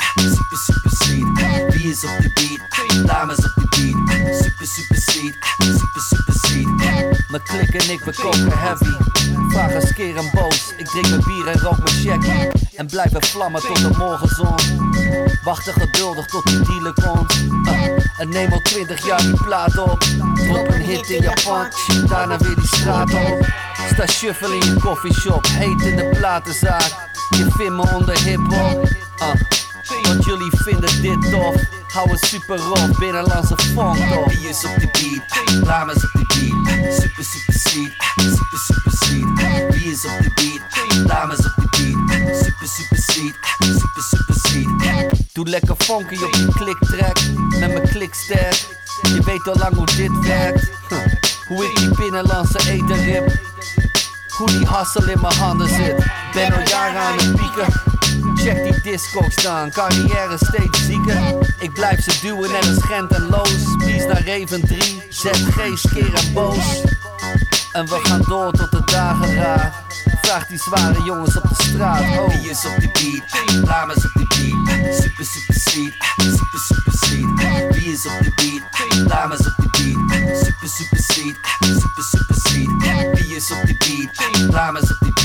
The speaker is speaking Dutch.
super super sweet. Wie is op de beat? Dames op de beat. Super super sweet, super super sweet. Mijn klik en ik, we koken heavy. Vaag als keer en boos. Ik drink mijn bier en rook mijn shaggy. En blijven vlammen tot de morgenzon. Wachten geduldig tot die dealer komt. En neem al 20 jaar die plaat op. Drop een hit in Japan, daarna weer die straat op. Sta shuffle in je coffeeshop, heet in de platenzaak. Je vindt me onder hip-hop. Want jullie vinden dit tof. Hou het super rock, binnenlandse funk toch. Wie is op de beat? Dames op de beat. Super super sweet, super super sweet. Wie is op de beat? Dames op de beat. Super super sweet, super super sweet. Doe lekker funky op die kliktrack, met mijn kliksterk. Je weet al lang hoe dit werkt. Hoe ik die binnenlandse eten rip. Hoe die hustle in mijn handen zit. Ben al jaren aan het pieken. Check die discogs staan, carrière steeds zieker. Ik blijf ze duwen net als Gent en Loos. Peace naar Raven 3, ZG, Skeer en Boos. En we gaan door tot de dagen raar. Vraag die zware jongens op de straat. Oh. Wie is op de beat? Dames op de beat. Super super sweet, super super sweet. Wie is op de beat? Dames op de beat. Super super sweet, super super sweet. Wie is op de beat? Dames op de beat.